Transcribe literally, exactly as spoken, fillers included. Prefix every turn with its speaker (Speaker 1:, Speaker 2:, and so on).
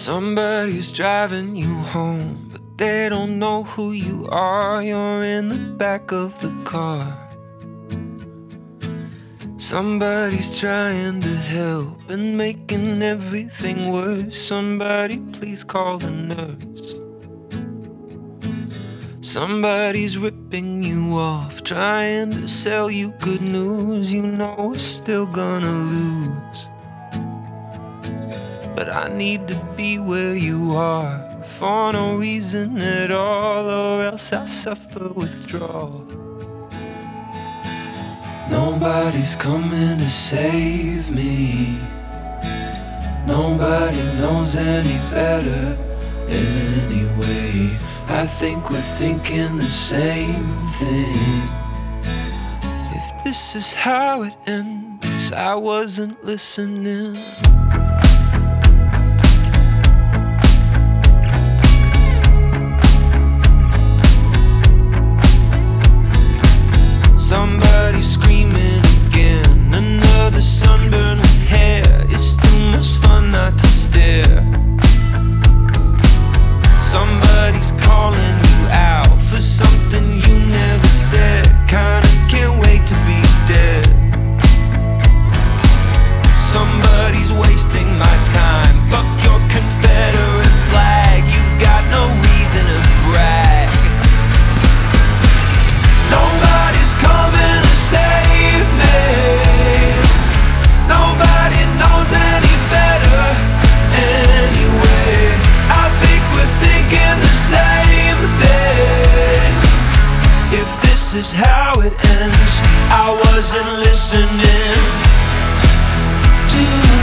Speaker 1: Somebody's driving you home, but they don't know who you are. You're in the back of the car. Somebody's trying to help and making everything worse. Somebody please call the nurse. Somebody's ripping you off, trying to sell you good news. You know we're still gonna lose, but I need to be where you are for no reason at all, or else I suffer withdrawal. Nobody's coming to save me. Nobody knows any better anyway. I think we're thinking the same thing. If this is how it ends, I wasn't listening. Somebody screaming again, another sunburn with hair. It's too much fun not to stare. Somebody's calling you out for something you never said. Kinda can't wait to be dead. Somebody's wasting my time. Fuck your Confederate flag. You've got no reason to brag. Nobody's coming to save me. Nobody knows any better anyway. I think we're thinking the same thing. If this is how it ends, I wasn't listening to